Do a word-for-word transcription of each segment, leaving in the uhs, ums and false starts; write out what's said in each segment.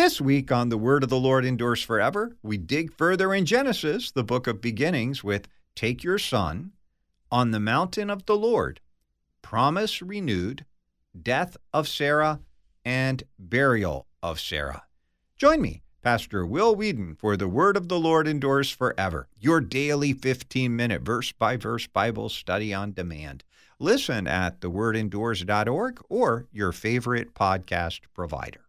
This week on The Word of the Lord Endures Forever, we dig further in Genesis, the book of beginnings, with Take Your Son, On the Mountain of the Lord, Promise Renewed, Death of Sarah, and Burial of Sarah. Join me, Pastor Will Whedon, for The Word of the Lord Endures Forever, your daily fifteen-minute verse-by-verse Bible study on demand. Listen at the word endures dot org or your favorite podcast provider.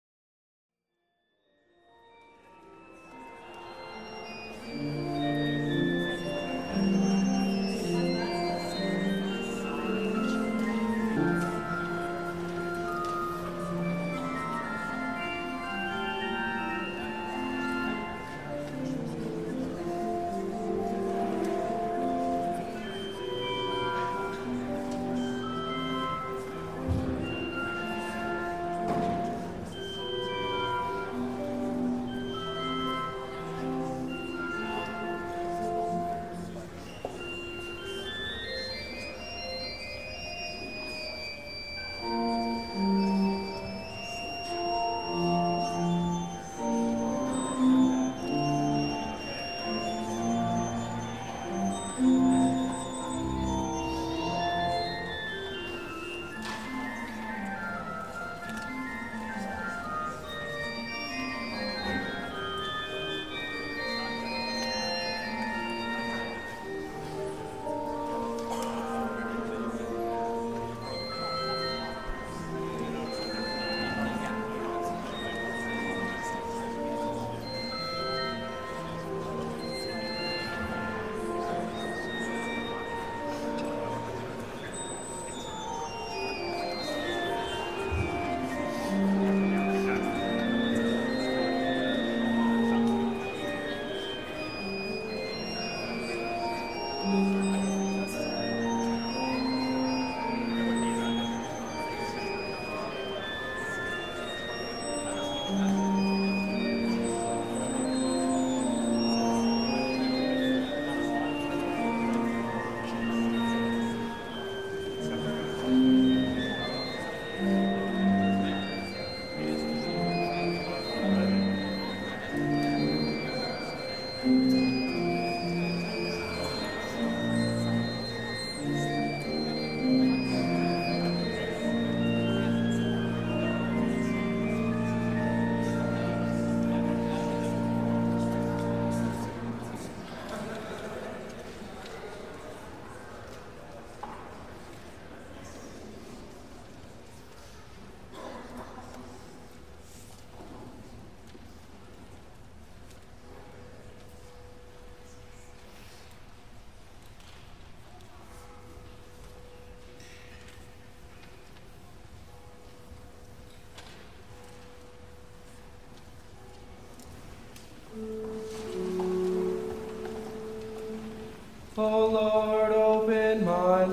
O Lord, open my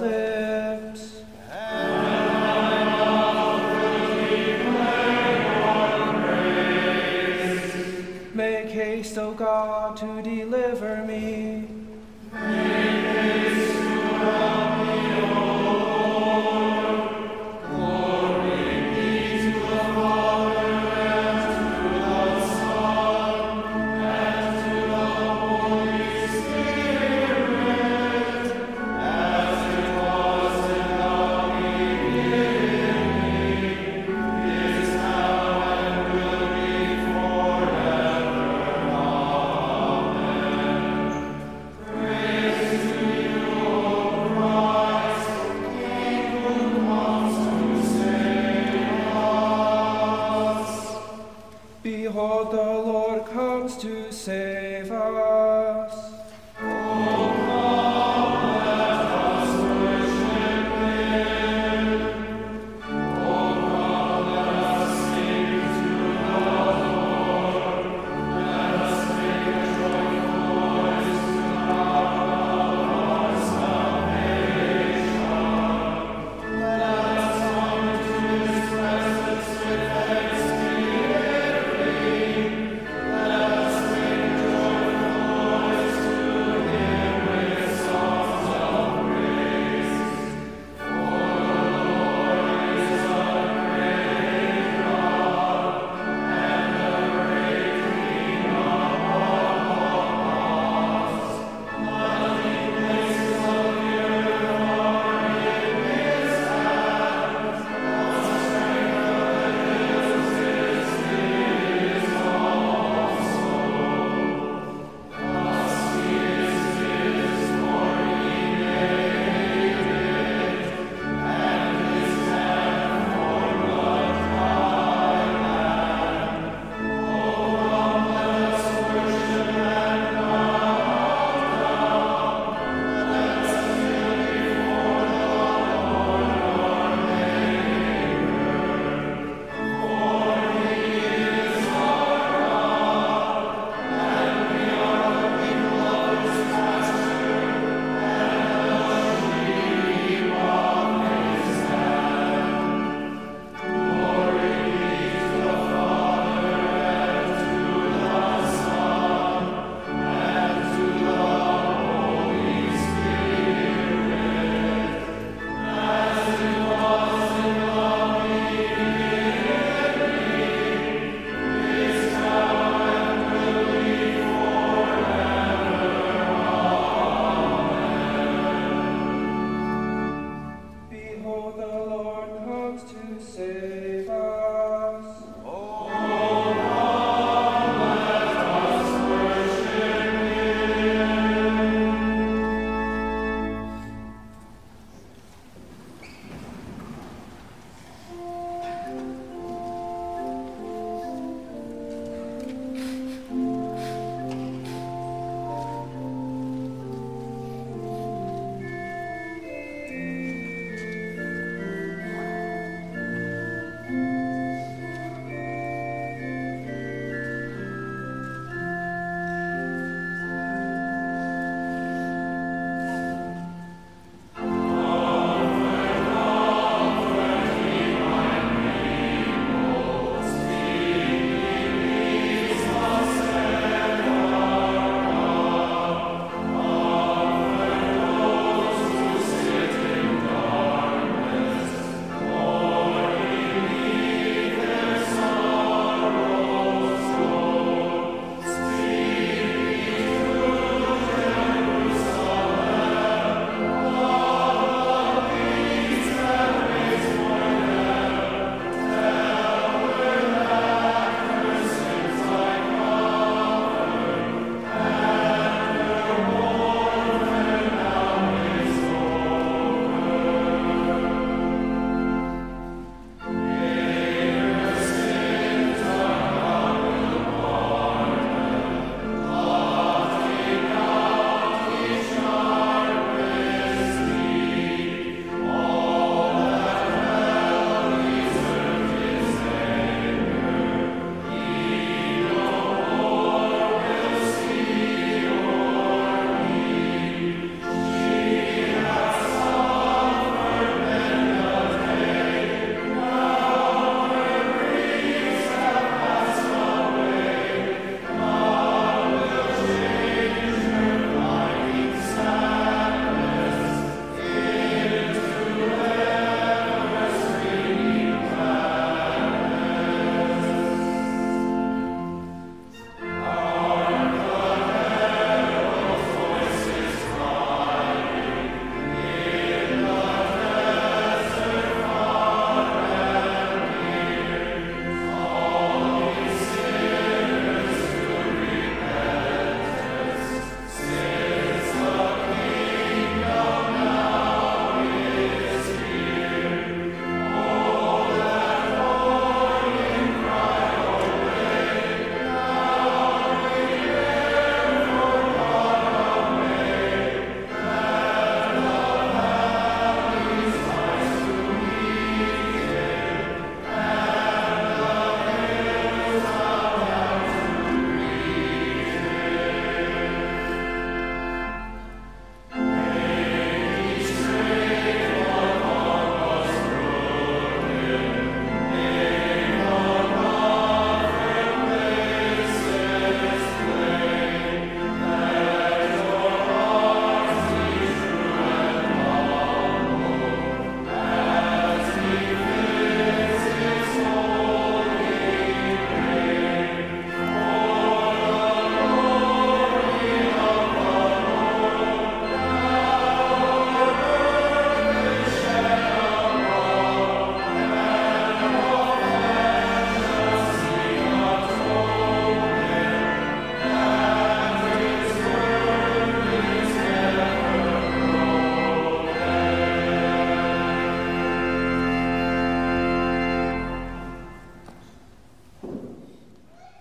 lips, and my mouth will declare your praise. Make haste, O God, to deliver me. Make haste to help me, O Lord. Glory be to the Father, and to the Son, and to the Holy Spirit, as it was in the beginning, is now, and will be forever. Amen. Praise to you, O Christ, King who comes to save us. Behold, the Lord comes to save us. O come, let us worship Him. O come, let us sing to the Lord. Let us make a joyful voice to God of our salvation. Let us come to His presence with thanksgiving. Let us make joy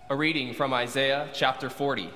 A reading from Isaiah chapter forty.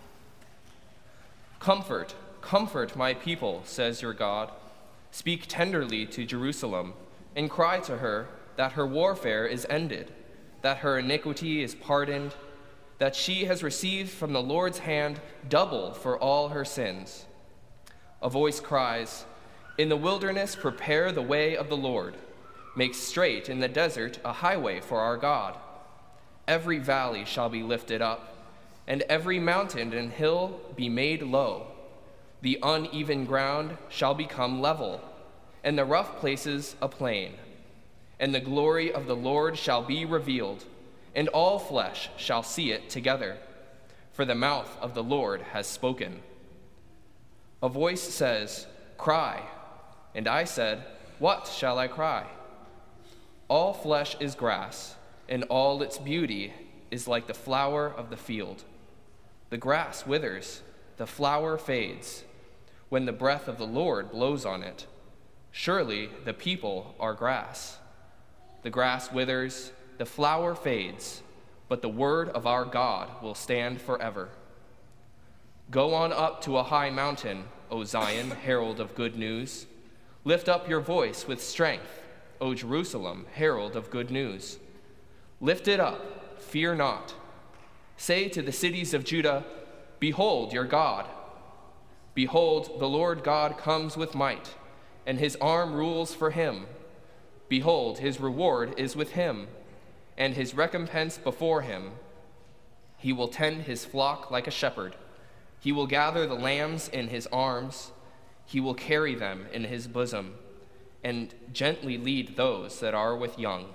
Comfort, comfort my people, says your God. Speak tenderly to Jerusalem, and cry to her that her warfare is ended, that her iniquity is pardoned, that she has received from the Lord's hand double for all her sins. A voice cries, "In the wilderness prepare the way of the Lord. Make straight in the desert a highway for our God. Every valley shall be lifted up, and every mountain and hill be made low. The uneven ground shall become level, and the rough places a plain. And the glory of the Lord shall be revealed, and all flesh shall see it together, for the mouth of the Lord has spoken." A voice says, "Cry." And I said, "What shall I cry?" All flesh is grass, and all its beauty is like the flower of the field. The grass withers, the flower fades, when the breath of the Lord blows on it. Surely the people are grass. The grass withers, the flower fades, but the word of our God will stand forever. Go on up to a high mountain, O Zion, herald of good news. Lift up your voice with strength, O Jerusalem, herald of good news. Lift it up, fear not. Say to the cities of Judah, "Behold your God." Behold, the Lord God comes with might, and his arm rules for him. Behold, his reward is with him, and his recompense before him. He will tend his flock like a shepherd. He will gather the lambs in his arms. He will carry them in his bosom, and gently lead those that are with young.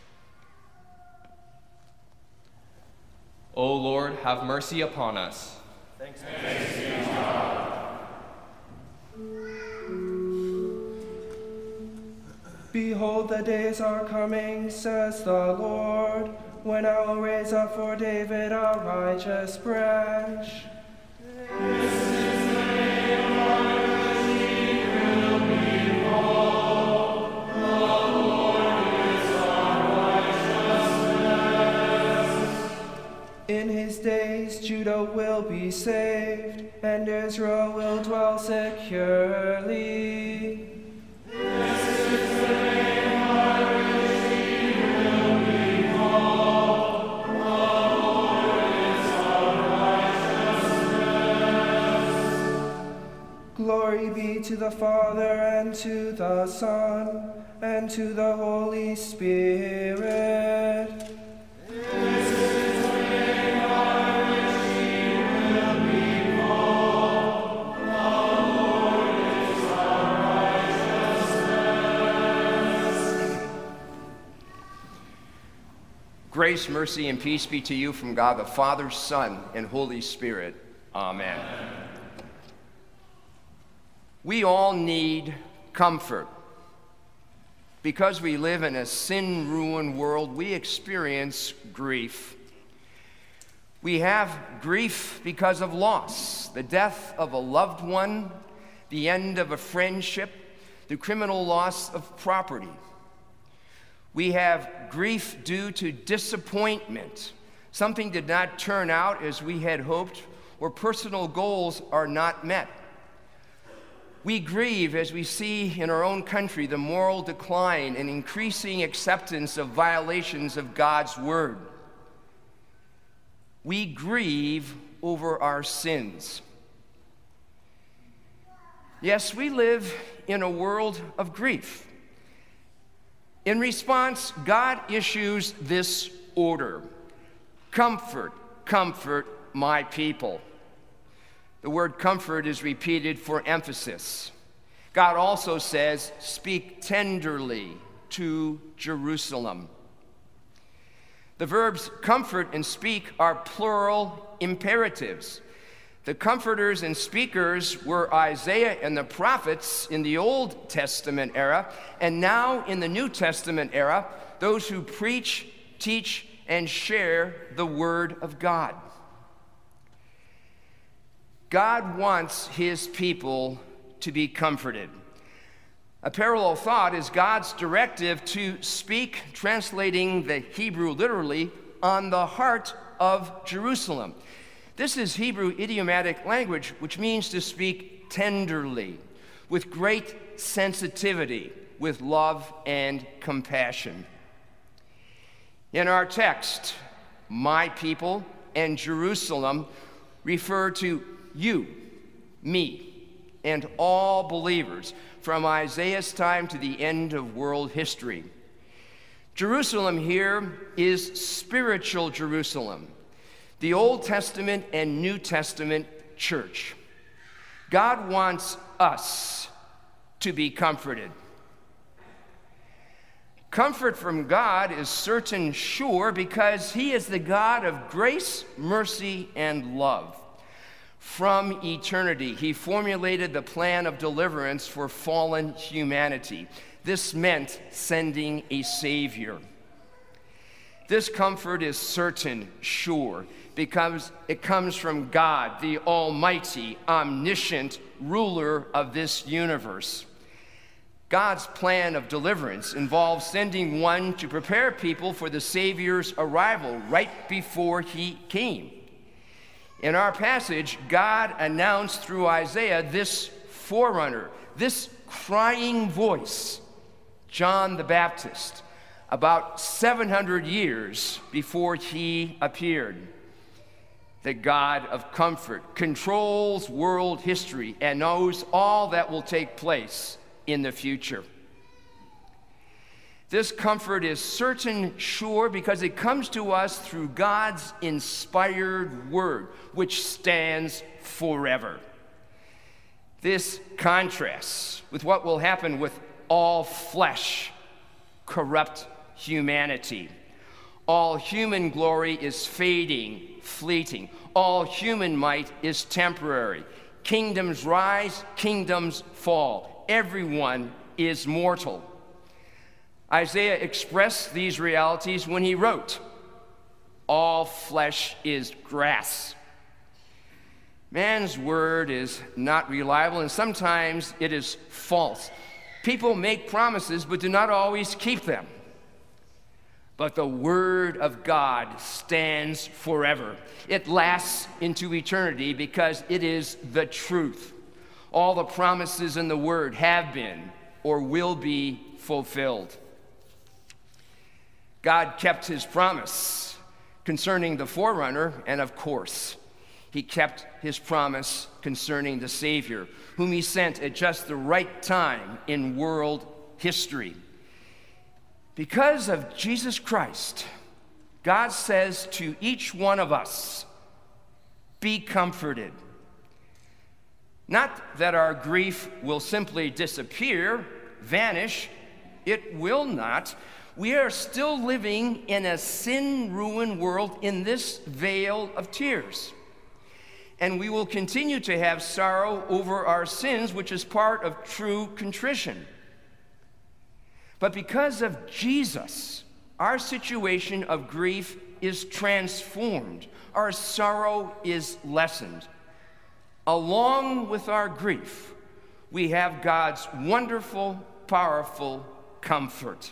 O Lord, have mercy upon us. Thanks be to God. Behold, the days are coming, says the Lord, when I will raise up for David a righteous branch. This is the day on which he will be called. The Lord is our righteousness. In his days Judah will be saved, and Israel will dwell securely. This is the day on which he will be called. The Lord is our righteousness. Glory be to the Father, and to the Son, and to the Holy Spirit. This is the day on which he will be called. The Lord is our righteousness. Grace, mercy, and peace be to you from God the Father, Son, and Holy Spirit. Amen. We all need comfort. Because we live in a sin-ruined world, we experience grief. We have grief because of loss, the death of a loved one, the end of a friendship, the criminal loss of property. We have grief due to disappointment. Something did not turn out as we had hoped, or personal goals are not met. We grieve as we see in our own country the moral decline and increasing acceptance of violations of God's word. We grieve over our sins. Yes, we live in a world of grief. In response, God issues this order: comfort, comfort my people. The word comfort is repeated for emphasis. God also says, speak tenderly to Jerusalem. The verbs comfort and speak are plural imperatives. The comforters and speakers were Isaiah and the prophets in the Old Testament era, and now in the New Testament era, those who preach, teach, and share the Word of God. God wants his people to be comforted. A parallel thought is God's directive to speak, translating the Hebrew literally, on the heart of Jerusalem. This is Hebrew idiomatic language, which means to speak tenderly, with great sensitivity, with love and compassion. In our text, my people and Jerusalem refer to you, me, and all believers from Isaiah's time to the end of world history. Jerusalem here is spiritual Jerusalem, the Old Testament and New Testament church. God wants us to be comforted. Comfort from God is certain, sure, because He is the God of grace, mercy, and love. From eternity, He formulated the plan of deliverance for fallen humanity. This meant sending a Savior. This comfort is certain, sure, because it comes from God, the almighty, omniscient ruler of this universe. God's plan of deliverance involves sending one to prepare people for the Savior's arrival right before He came. In our passage, God announced through Isaiah this forerunner, this crying voice, John the Baptist, about seven hundred years before he appeared. The God of comfort controls world history and knows all that will take place in the future. This comfort is certain, sure, because it comes to us through God's inspired word, which stands forever. This contrasts with what will happen with all flesh, corrupt humanity. All human glory is fading, fleeting. All human might is temporary. Kingdoms rise, kingdoms fall. Everyone is mortal. Isaiah expressed these realities when he wrote, "All flesh is grass." Man's word is not reliable, and sometimes it is false. People make promises but do not always keep them. But the word of God stands forever. It lasts into eternity because it is the truth. All the promises in the word have been or will be fulfilled. God kept his promise concerning the forerunner, and of course, he kept his promise concerning the Savior, whom he sent at just the right time in world history. Because of Jesus Christ, God says to each one of us, be comforted. Not that our grief will simply disappear, vanish. It will not. We are still living in a sin-ruined world in this vale of tears. And we will continue to have sorrow over our sins, which is part of true contrition. But because of Jesus, our situation of grief is transformed. Our sorrow is lessened. Along with our grief, we have God's wonderful, powerful comfort.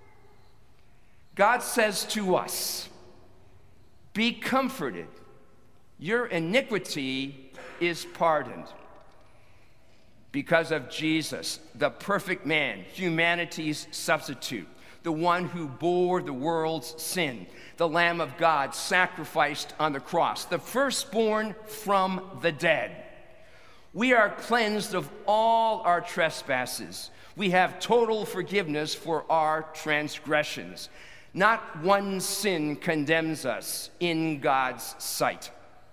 God says to us, be comforted. Your iniquity is pardoned. Because of Jesus, the perfect man, humanity's substitute, the one who bore the world's sin, the Lamb of God sacrificed on the cross, the firstborn from the dead. We are cleansed of all our trespasses. We have total forgiveness for our transgressions. Not one sin condemns us in God's sight.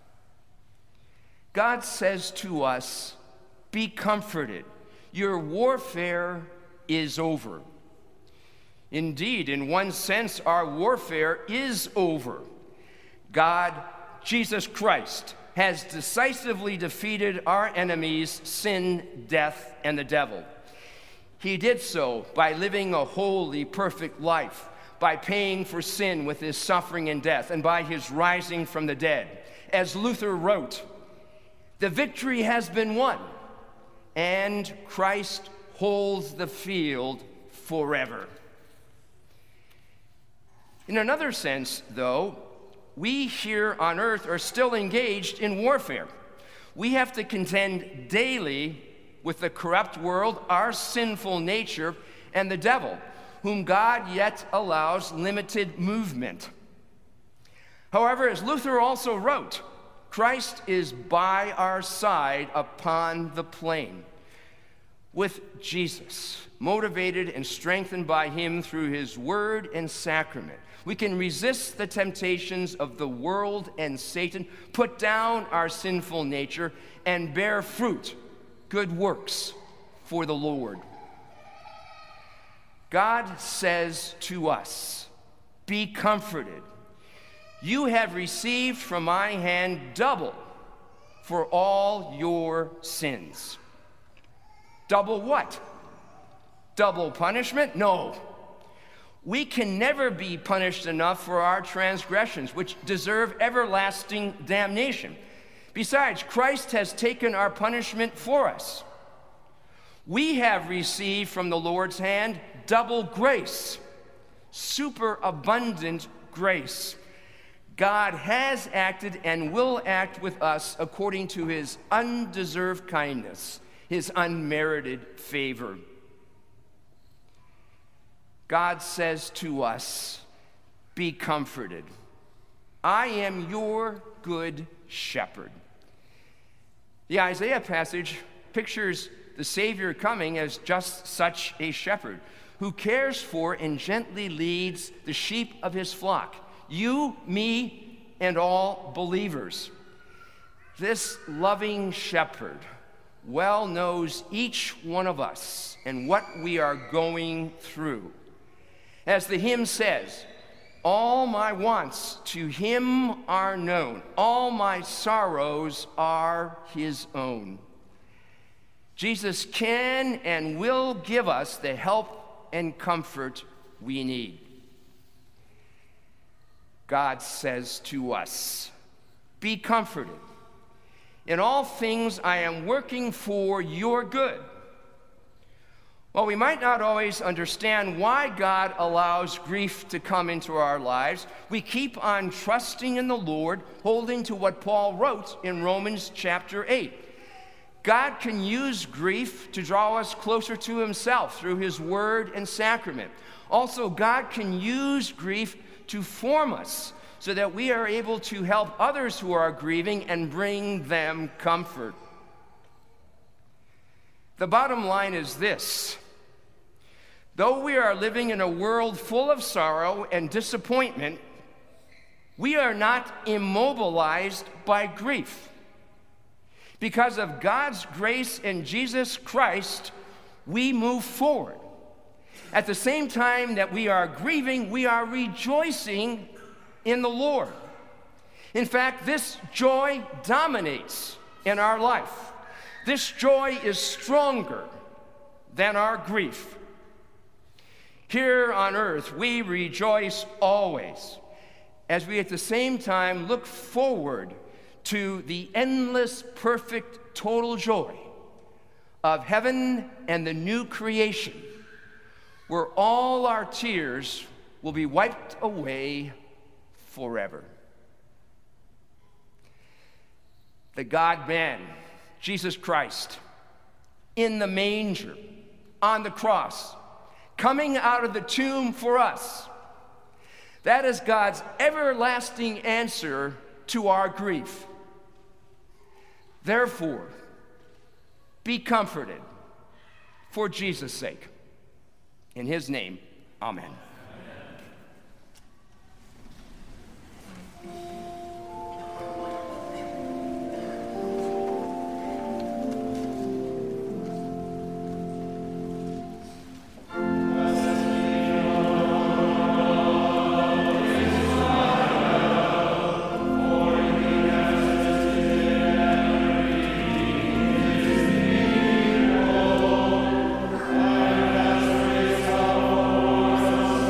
God says to us, be comforted. Your warfare is over. Indeed, in one sense, our warfare is over. God, Jesus Christ, has decisively defeated our enemies, sin, death, and the devil. He did so by living a holy, perfect life, by paying for sin with his suffering and death, and by his rising from the dead. As Luther wrote, the victory has been won, and Christ holds the field forever. In another sense, though, we here on earth are still engaged in warfare. We have to contend daily with the corrupt world, our sinful nature, and the devil, whom God yet allows limited movement. However, as Luther also wrote, Christ is by our side upon the plain. With Jesus, motivated and strengthened by him through his word and sacrament, we can resist the temptations of the world and Satan, put down our sinful nature, and bear fruit, good works for the Lord. God says to us, "Be comforted. You have received from my hand double for all your sins." Double what? Double punishment? No. We can never be punished enough for our transgressions, which deserve everlasting damnation. Besides, Christ has taken our punishment for us. We have received from the Lord's hand double grace, superabundant grace. God has acted and will act with us according to his undeserved kindness, his unmerited favor. God says to us, "Be comforted. I am your good shepherd." The Isaiah passage pictures the Savior coming as just such a shepherd who cares for and gently leads the sheep of his flock. You, me, and all believers. This loving shepherd well knows each one of us and what we are going through. As the hymn says, "All my wants to him are known, all my sorrows are his own." Jesus can and will give us the help and comfort we need. God says to us, "Be comforted. In all things I am working for your good." While we might not always understand why God allows grief to come into our lives, we keep on trusting in the Lord, holding to what Paul wrote in Romans chapter eight. God can use grief to draw us closer to himself through his word and sacrament. Also, God can use grief to form us so that we are able to help others who are grieving and bring them comfort. The bottom line is this: though we are living in a world full of sorrow and disappointment, we are not immobilized by grief. Because of God's grace in Jesus Christ, we move forward. At the same time that we are grieving, we are rejoicing in the Lord. In fact, this joy dominates in our life. This joy is stronger than our grief. Here on earth, we rejoice always, as we at the same time look forward to the endless, perfect, total joy of heaven and the new creation, where all our tears will be wiped away forever. The God-man, Jesus Christ, in the manger, on the cross, coming out of the tomb for us. That is God's everlasting answer to our grief. Therefore, be comforted for Jesus' sake. In his name, amen. Thank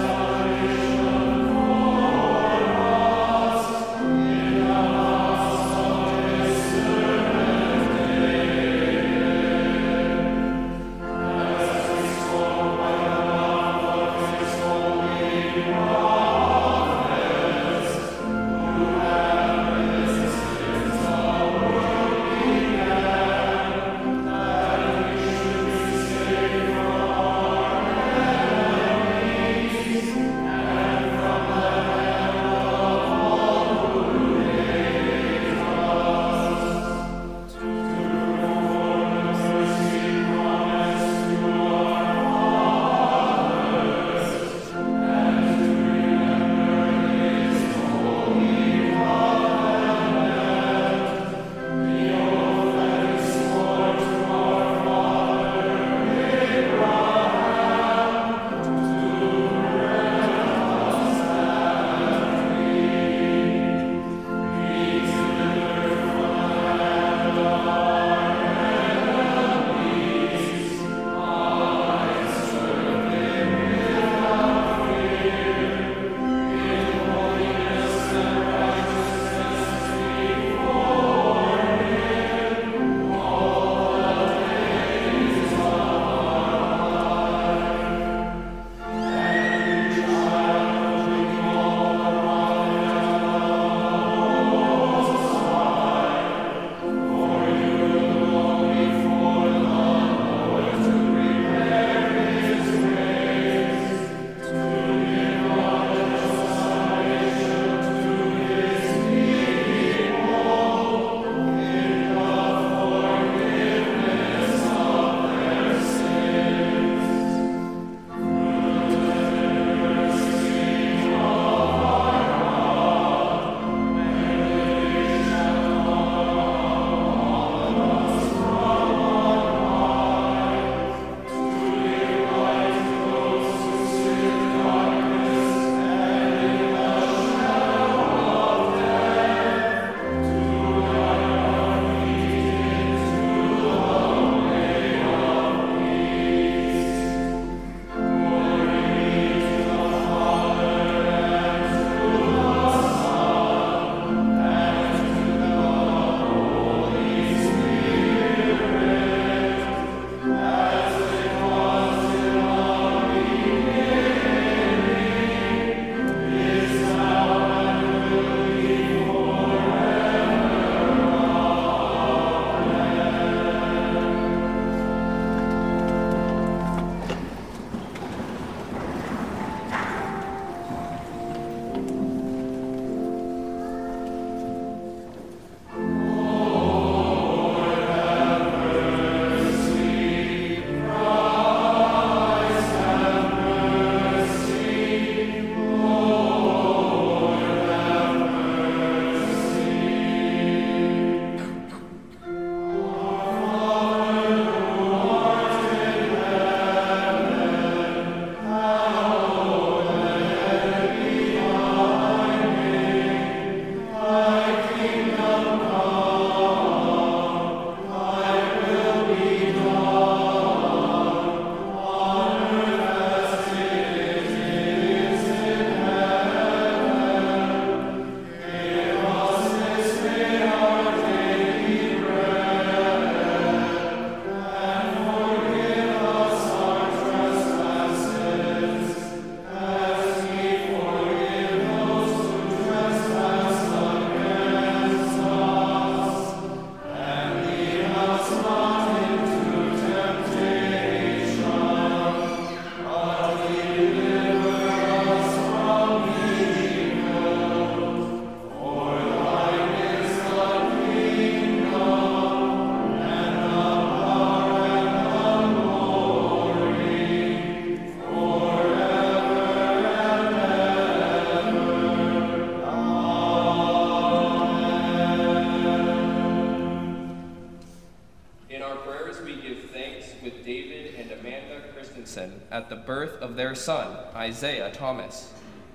Richardson at the birth of their son, Isaiah Thomas.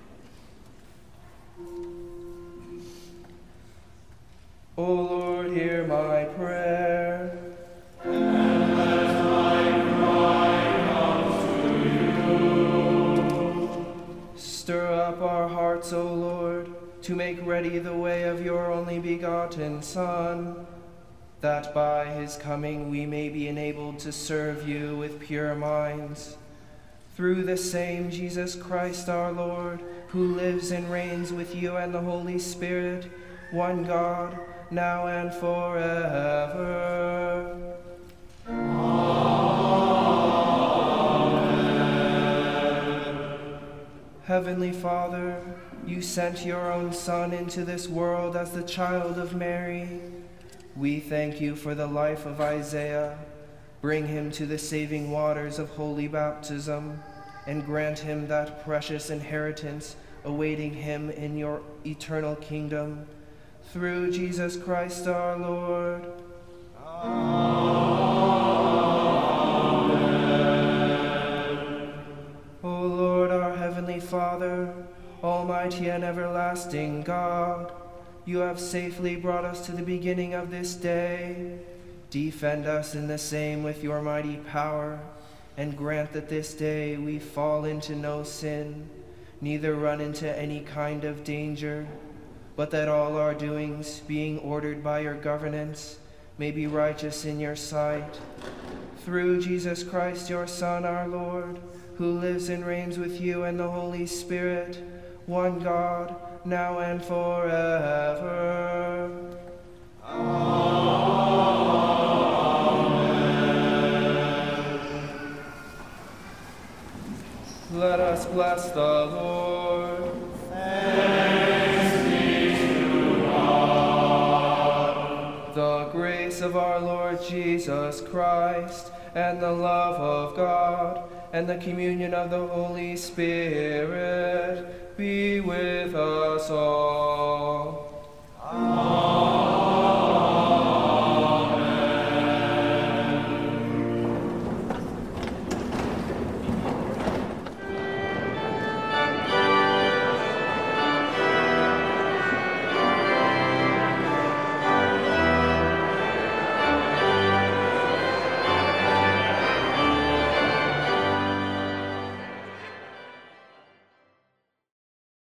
O Lord, hear my prayer. And let my cry come to you. Stir up our hearts, O Lord, to make ready the way of your only begotten Son, that by his coming we may be enabled to serve you with pure minds. Through the same Jesus Christ our Lord, who lives and reigns with you and the Holy Spirit, one God, now and forever. Amen. Heavenly Father, you sent your own Son into this world as the child of Mary. We thank you for the life of Isaiah. Bring him to the saving waters of holy baptism, and grant him that precious inheritance awaiting him in your eternal kingdom. Through Jesus Christ our Lord. Amen. O Lord, our heavenly Father, almighty and everlasting God, you have safely brought us to the beginning of this day. Defend us in the same with your mighty power, and grant that this day we fall into no sin, neither run into any kind of danger, but that all our doings, being ordered by your governance, may be righteous in your sight. Through Jesus Christ, your Son, our Lord, who lives and reigns with you and the Holy Spirit, one God, now and forever. Amen. Let us bless the Lord. Thanks be to God. The grace of our Lord Jesus Christ, and the love of God, and the communion of the Holy Spirit be with us all.